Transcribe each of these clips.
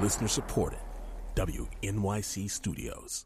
Listener supported. WNYC Studios.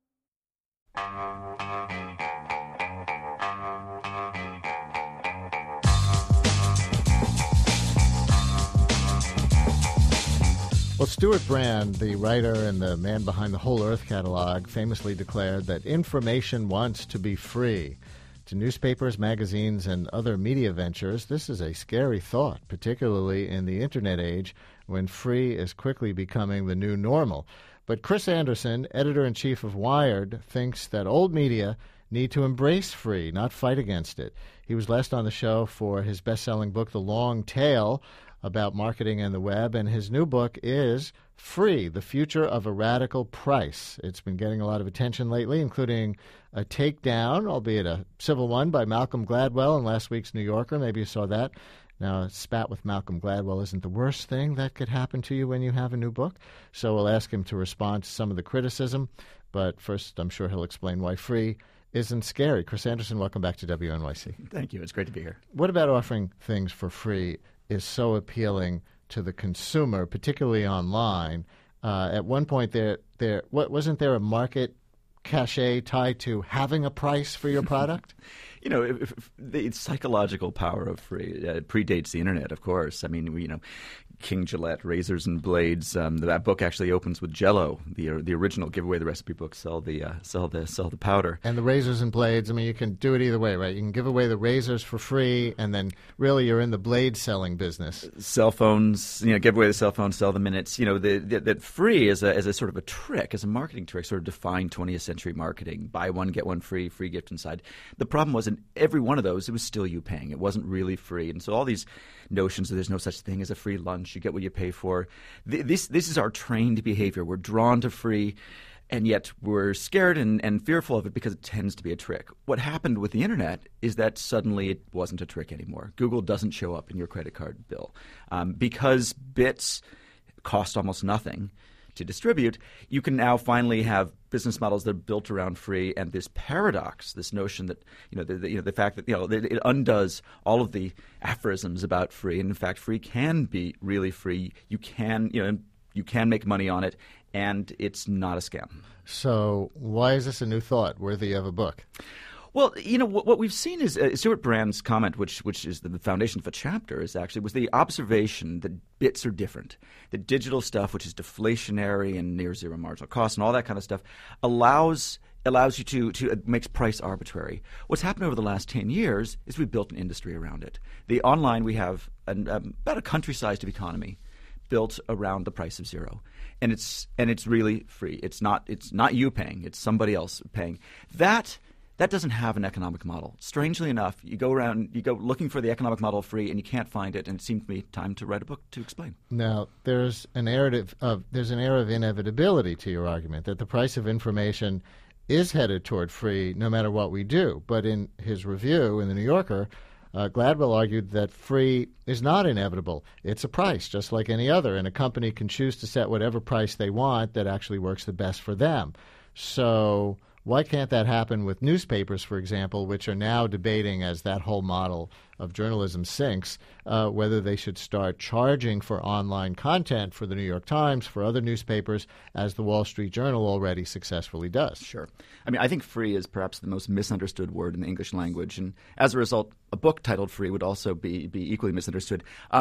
Well, Stuart Brand, the writer and the man behind the Whole Earth catalog, famously declared that information wants to be free. To newspapers, magazines, and other media ventures, this is a scary thought, particularly in the Internet age when free is quickly becoming the new normal. But Chris Anderson, editor-in-chief of Wired, thinks that old media need to embrace free, not fight against it. He was last on the show for his best-selling book, The Long Tail, about marketing and the web, and his new book is Free, The Future of a Radical Price. It's been getting a lot of attention lately, including a takedown, albeit a civil one, by Malcolm Gladwell in last week's New Yorker. Maybe you saw that. Now, a spat with Malcolm Gladwell isn't the worst thing that could happen to you when you have a new book, so we'll ask him to respond to some of the criticism. But first, I'm sure he'll explain why free isn't scary. Chris Anderson, welcome back to WNYC. Thank you. It's great to be here. What about offering things for free is so appealing to the consumer, particularly online? At one point, wasn't there a market cachet tied to having a price for your product? You know, if the psychological power of free predates the internet, of course. I mean, King Gillette, razors and blades. That book actually opens with Jell-O, the original Give Away the Recipe book. Sell the powder. And the razors and blades. I mean, you can do it either way, right? You can give away the razors for free, and then really you're in the blade selling business. Cell phones, give away the cell phone, sell the minutes. That free as a sort of a trick, as a marketing trick, sort of defined 20th century marketing. Buy one, get one free, free gift inside. The problem was in every one of those, it was still you paying. It wasn't really free, and so all these notions that there's no such thing as a free lunch. You get what you pay for. This is our trained behavior. We're drawn to free, and yet we're scared and fearful of it because it tends to be a trick. What happened with the internet is that suddenly it wasn't a trick anymore. Google doesn't show up in your credit card bill. Because bits cost almost nothing to distribute, you can now finally have business models that are built around free, and this paradox, this notion that the fact that it undoes all of the aphorisms about free, and in fact free can be really free. You can make money on it, and it's not a scam. So why is this a new thought worthy of a book? Well, what we've seen is Stuart Brand's comment, which is the foundation of a chapter, was the observation that bits are different. The digital stuff, which is deflationary and near zero marginal cost and all that kind of stuff, allows you to it makes price arbitrary. What's happened over the last 10 years is we've built an industry around it. The online, we have about a country-sized of economy built around the price of zero, and it's really free. It's not you paying; it's somebody else paying. That doesn't have an economic model. Strangely enough, you go looking for the economic model of free, and you can't find it. And it seemed to me time to write a book to explain. Now, there's an air of inevitability to your argument that the price of information is headed toward free, no matter what we do. But in his review in the New Yorker, Gladwell argued that free is not inevitable. It's a price, just like any other, and a company can choose to set whatever price they want that actually works the best for them. So why can't that happen with newspapers, for example, which are now debating, as that whole model of journalism sinks, whether they should start charging for online content for the New York Times, for other newspapers, as the Wall Street Journal already successfully does? Sure. I mean, I think free is perhaps the most misunderstood word in the English language, and as a result, a book titled Free would also be equally misunderstood.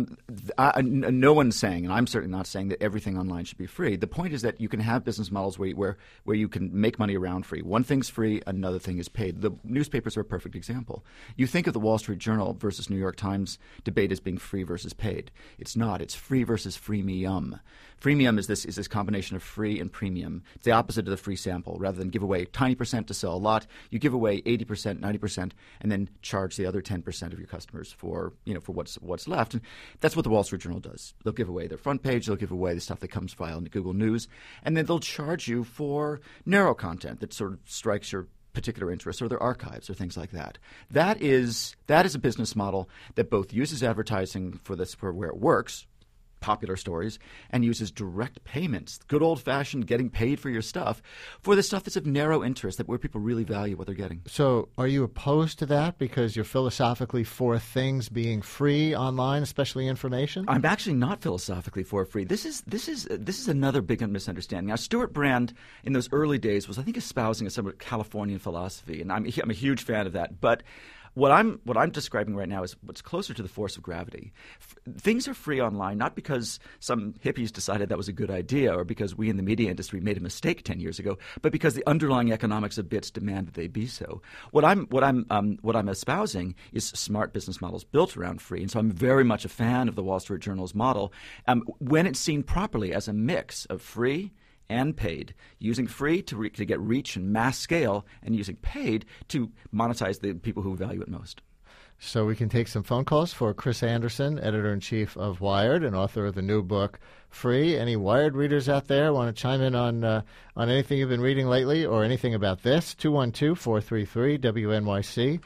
No one's saying, and I'm certainly not saying, that everything online should be free. The point is that you can have business models where you can make money around free. One thing's free, another thing is paid. The newspapers are a perfect example. You think of the Wall Street Journal versus New York Times debate as being free versus paid. It's not. It's free versus freemium. Freemium is this combination of free and premium. It's the opposite of the free sample. Rather than give away tiny percent to sell a lot, you give away 80%, 90%, and then charge the other 10% of your customers for what's left. And that's what the Wall Street Journal does. They'll give away their front page. They'll give away the stuff that comes via Google News, and then they'll charge you for narrow content that sort of strikes your particular interests or their archives or things like that. That is a business model that both uses advertising for where it works, popular stories and uses direct payments, good old-fashioned getting paid for your stuff, for the stuff that's of narrow interest, that where people really value what they're getting. So are you opposed to that because you're philosophically for things being free online, especially information? I'm actually not philosophically for free. This is another big misunderstanding. Now, Stewart Brand in those early days was, I think, espousing a somewhat Californian philosophy, and I'm a huge fan of that. But what I'm describing right now is what's closer to the force of gravity. Things are free online not because some hippies decided that was a good idea or because we in the media industry made a mistake 10 years ago, but because the underlying economics of bits demand that they be so. What I'm espousing is smart business models built around free, and so I'm very much a fan of the Wall Street Journal's model when it's seen properly as a mix of free and paid, using free to get reach and mass scale, and using paid to monetize the people who value it most. So we can take some phone calls for Chris Anderson, editor-in-chief of Wired and author of the new book, Free. Any Wired readers out there want to chime in on anything you've been reading lately or anything about this? 212-433-WNYC,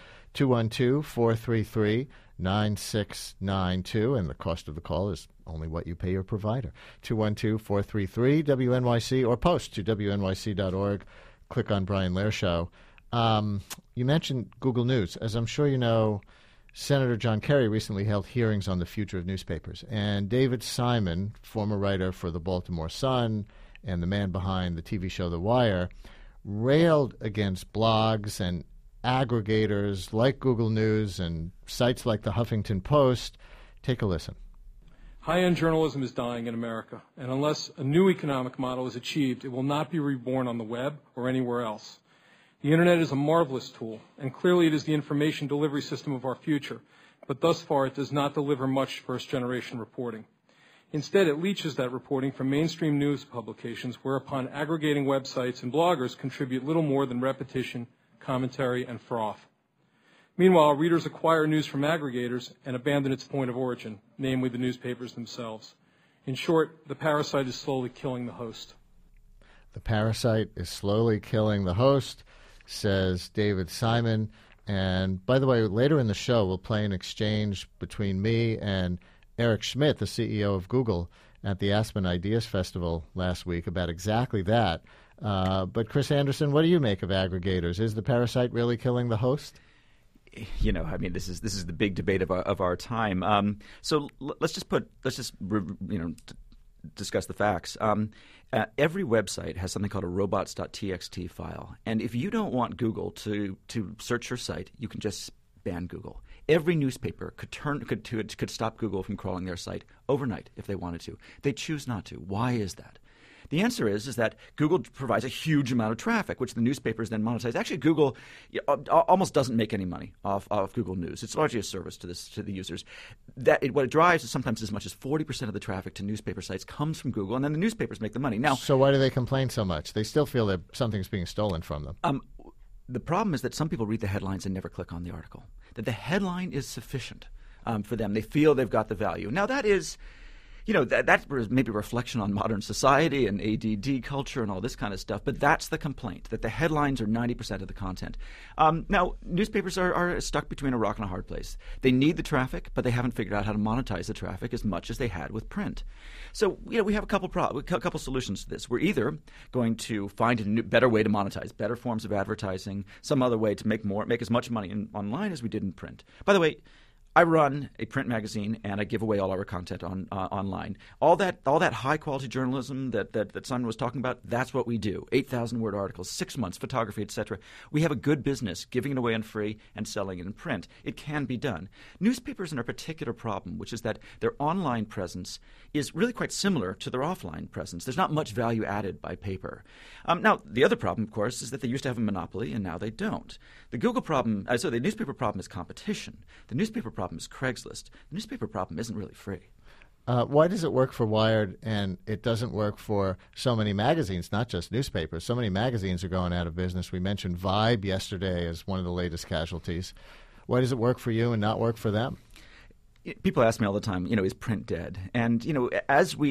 212-433-9692, and the cost of the call is only what you pay your provider. 212-433-WNYC, or post to WNYC.org. Click on Brian Lehrer Show. You mentioned Google News. As I'm sure you know, Senator John Kerry recently held hearings on the future of newspapers. And David Simon, former writer for the Baltimore Sun and the man behind the TV show The Wire, railed against blogs and aggregators like Google News and sites like the Huffington Post. Take a listen. High-end journalism is dying in America, and unless a new economic model is achieved, it will not be reborn on the web or anywhere else. The Internet is a marvelous tool, and clearly it is the information delivery system of our future, but thus far it does not deliver much first-generation reporting. Instead, it leaches that reporting from mainstream news publications, whereupon aggregating websites and bloggers contribute little more than repetition, commentary, and froth. Meanwhile, readers acquire news from aggregators and abandon its point of origin, namely the newspapers themselves. In short, the parasite is slowly killing the host. The parasite is slowly killing the host, says David Simon. And by the way, later in the show, we'll play an exchange between me and Eric Schmidt, the CEO of Google, at the Aspen Ideas Festival last week about exactly that. But Chris Anderson, what do you make of aggregators? Is the parasite really killing the host? You know, I mean, this is the big debate of our time. So let's just discuss the facts. Every website has something called a robots.txt file, and if you don't want Google to search your site, you can just ban Google. Every newspaper could stop Google from crawling their site overnight if they wanted to. They choose not to. Why is that? The answer is that Google provides a huge amount of traffic, which the newspapers then monetize. Actually, Google almost doesn't make any money off Google News. It's largely a service to the users. What it drives is sometimes as much as 40% of the traffic to newspaper sites comes from Google, and then the newspapers make the money. Now, so why do they complain so much? They still feel that something's being stolen from them. The problem is that some people read the headlines and never click on the article, that the headline is sufficient for them. They feel they've got the value. Now, that is – that's maybe a reflection on modern society and ADD culture and all this kind of stuff, but that's the complaint, that the headlines are 90% of the content. Now, newspapers are stuck between a rock and a hard place. They need the traffic, but they haven't figured out how to monetize the traffic as much as they had with print. So, we have a couple solutions to this. We're either going to find a better way to monetize, better forms of advertising, some other way to make as much money online as we did in print. By the way, I run a print magazine, and I give away all our content online. All that high quality journalism that Simon was talking about, that's what we do. 8,000-word articles, 6 months, photography, etc. We have a good business giving it away on free and selling it in print. It can be done. Newspapers are a particular problem, which is that their online presence is really quite similar to their offline presence. There's not much value added by paper. Now, the other problem, of course, is that they used to have a monopoly, and now they don't. The Google problem, the newspaper problem is competition. The newspaper problem is Craigslist. The newspaper problem isn't really free. Why does it work for Wired and it doesn't work for so many magazines, not just newspapers? So many magazines are going out of business. We mentioned Vibe yesterday as one of the latest casualties. Why does it work for you and not work for them? People ask me all the time, is print dead? And, as we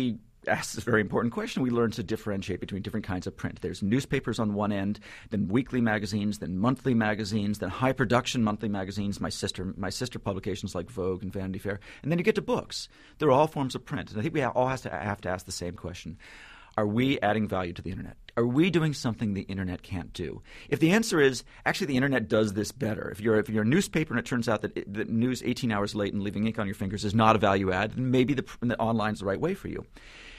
asks a very important question. We learn to differentiate between different kinds of print. There's newspapers on one end, then weekly magazines, then monthly magazines, then high production monthly magazines, my sister publications like Vogue and Vanity Fair, and then you get to books. They're all forms of print. And I think we all have to ask the same question. Are we adding value to the Internet? Are we doing something the Internet can't do? If the answer is, actually the Internet does this better, if you're a newspaper and it turns out that the news 18 hours late and leaving ink on your fingers is not a value add, then maybe the online's the right way for you.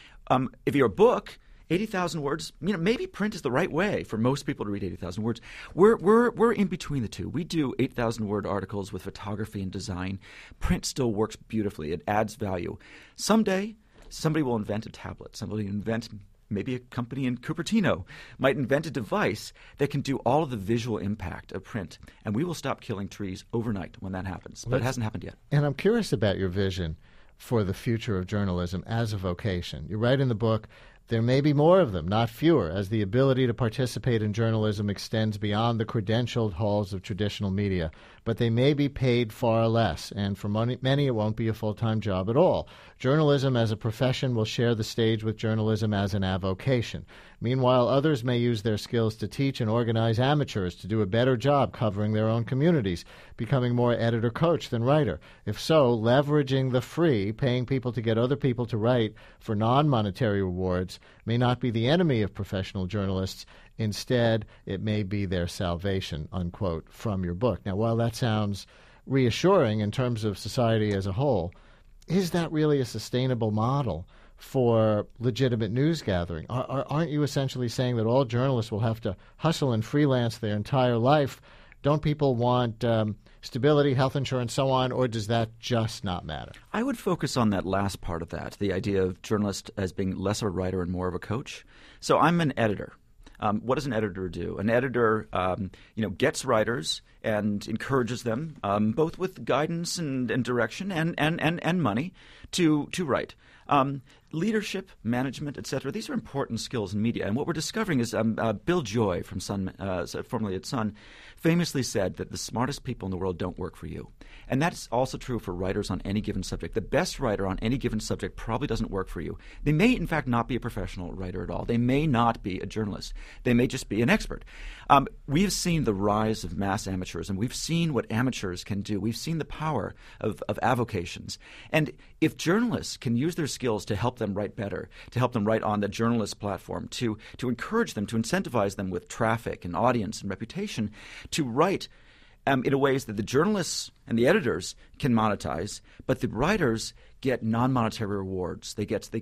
If you're a book, 80,000 words, maybe print is the right way for most people to read 80,000 words. We're in between the two. We do 8,000 word articles with photography and design. Print still works beautifully. It adds value. Someday, somebody will invent a tablet. Maybe a company in Cupertino might invent a device that can do all of the visual impact of print. And we will stop killing trees overnight when that happens. But it hasn't happened yet. And I'm curious about your vision for the future of journalism as a vocation. You write in the book, there may be more of them, not fewer, as the ability to participate in journalism extends beyond the credentialed halls of traditional media. But they may be paid far less, and for many it won't be a full-time job at all. Journalism as a profession will share the stage with journalism as an avocation. Meanwhile, others may use their skills to teach and organize amateurs to do a better job covering their own communities, becoming more editor-coach than writer. If so, leveraging the free, paying people to get other people to write for non-monetary rewards, may not be the enemy of professional journalists. Instead, it may be their salvation, unquote, from your book. Now, while that sounds reassuring in terms of society as a whole, is that really a sustainable model for legitimate news gathering? Aren't you essentially saying that all journalists will have to hustle and freelance their entire life? Don't people want stability, health insurance, so on, or does that just not matter? I would focus on that last part of that, the idea of journalist as being less of a writer and more of a coach. So I'm an editor. What does an editor do? An editor, gets writers and encourages them, both with guidance and direction and money, to write. Leadership, management, etc. These are important skills in media. And what we're discovering is Bill Joy from Sun, formerly at Sun, famously said that the smartest people in the world don't work for you. And that's also true for writers on any given subject. The best writer on any given subject probably doesn't work for you. They may, in fact, not be a professional writer at all. They may not be a journalist. They may just be an expert. We've seen the rise of mass amateurs, and we've seen what amateurs can do. We've seen the power of avocations. And if journalists can use their skills to help them write better, to help them write on the journalist platform, to encourage them, to incentivize them with traffic and audience and reputation, to write in ways that the journalists and the editors can monetize, but the writers get non-monetary rewards. They get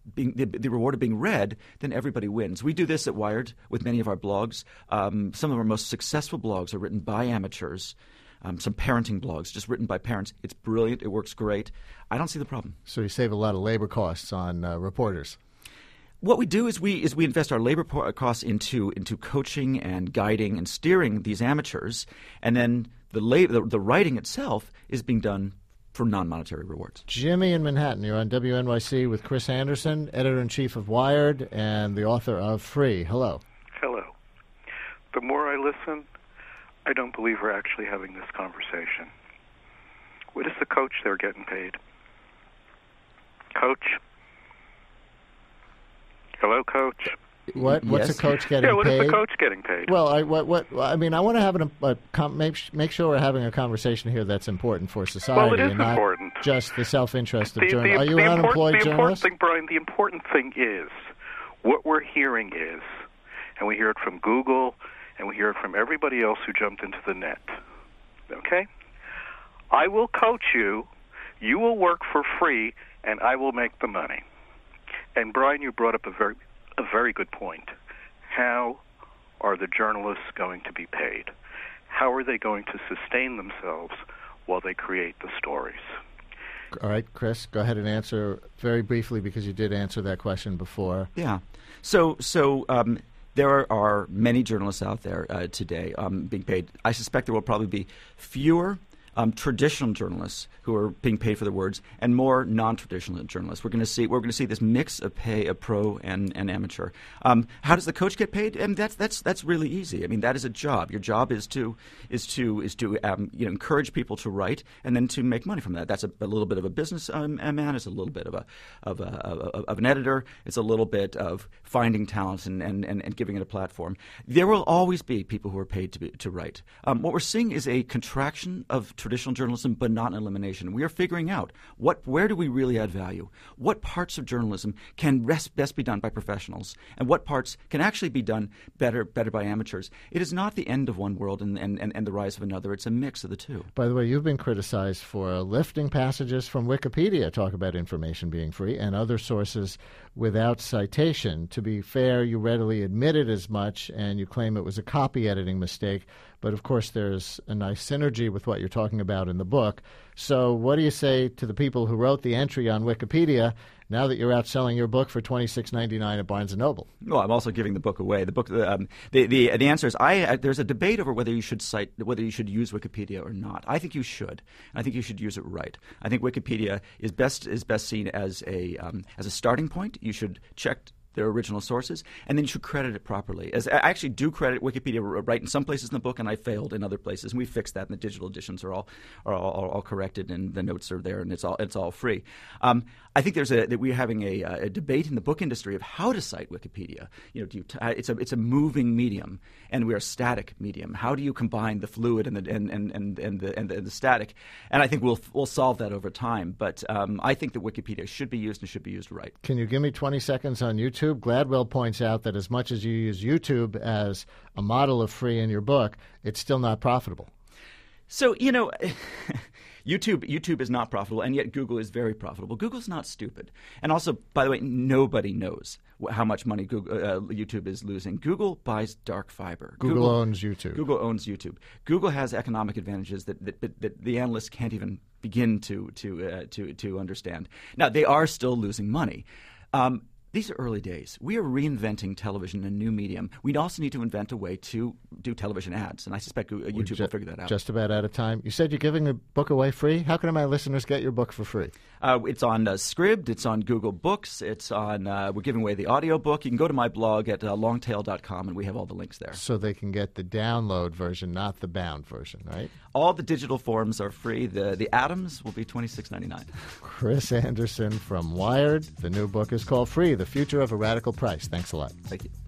the reward of being read, then everybody wins. We do this at Wired with many of our blogs. Some of our most successful blogs are written by amateurs. Some parenting blogs just written by parents. It's brilliant. It works great. I don't see the problem. So you save a lot of labor costs on reporters. What we do is we invest our labor costs into coaching and guiding and steering these amateurs, and then the writing itself is being done for non-monetary rewards. Jimmy in Manhattan, you're on WNYC with Chris Anderson, editor-in-chief of Wired and the author of Free. Hello. Hello. The more I listen, I don't believe we're actually having this conversation. What is the coach there getting paid? Coach? Hello, Coach. What's Yes. a coach getting paid? What is the coach getting paid? Well, I want to have make sure we're having a conversation here that's important for society, Well, it is and not important. just the self-interest of journalists. Are you an unemployed journalist? Brian, the important thing is what we're hearing is, and we hear it from Google, and we hear it from everybody else who jumped into the net. Okay? I will coach you, you will work for free, and I will make the money. And Brian, you brought up a very good point. How are the journalists going to be paid? How are they going to sustain themselves while they create the stories? All right, Chris, go ahead and answer very briefly because you did answer that question before. Yeah. So there are many journalists out there today being paid. I suspect there will probably be fewer traditional journalists who are being paid for their words, and more non-traditional journalists. We're going to see this mix of pay of pro and amateur. How does the coach get paid? And that's really easy. I mean, that is a job. Your job is to encourage people to write and then to make money from that. That's a little bit of a business man. It's a little bit of an editor. It's a little bit of finding talent and giving it a platform. There will always be people who are paid to write. What we're seeing is a contraction of traditional journalism, but not an elimination. We are figuring out where do we really add value? What parts of journalism can best be done by professionals, and what parts can actually be done better by amateurs? It is not the end of one world and the rise of another. It's a mix of the two. By the way, you've been criticized for lifting passages from Wikipedia, talk about information being free, and other sources without citation. To be fair, you readily admitted as much, and you claim it was a copy editing mistake. But, of course, there's a nice synergy with what you're talking about in the book. So what do you say to the people who wrote the entry on Wikipedia now that you're out selling your book for $26.99 at Barnes & Noble? Well, I'm also giving the book away. The book, the answer is there's a debate over whether you should use Wikipedia or not. I think you should. I think you should use it right. I think Wikipedia is best seen as a starting point. You should check their original sources, and then you should credit it properly. As I actually do credit Wikipedia right in some places in the book, and I failed in other places. And we fixed that, and the digital editions are all corrected, and the notes are there, and it's all free. I think that we're having a debate in the book industry of how to cite Wikipedia. It's a moving medium, and we're a static medium. How do you combine the fluid and the static? And I think we'll solve that over time. But I think that Wikipedia should be used and should be used right. Can you give me 20 seconds on YouTube? Gladwell points out that as much as you use YouTube as a model of free in your book, it's still not profitable. So, YouTube is not profitable, and yet Google is very profitable. Google's not stupid. And also, by the way, nobody knows how much money YouTube is losing. Google buys dark fiber. Google owns YouTube. Google owns YouTube. Google has economic advantages that the analysts can't even begin to understand. Now, they are still losing money. These are early days. We are reinventing television in a new medium. We'd also need to invent a way to do television ads, and I suspect YouTube will figure that out. Just about out of time. You said you're giving the book away free. How can my listeners get your book for free? It's on Scribd. It's on Google Books. It's on. We're giving away the audio book. You can go to my blog at longtail.com, and we have all the links there. So they can get the download version, not the bound version, right? All the digital forms are free. The atoms will be $26.99. Chris Anderson from Wired. The new book is called Free: The Future of a Radical Price. Thanks a lot. Thank you.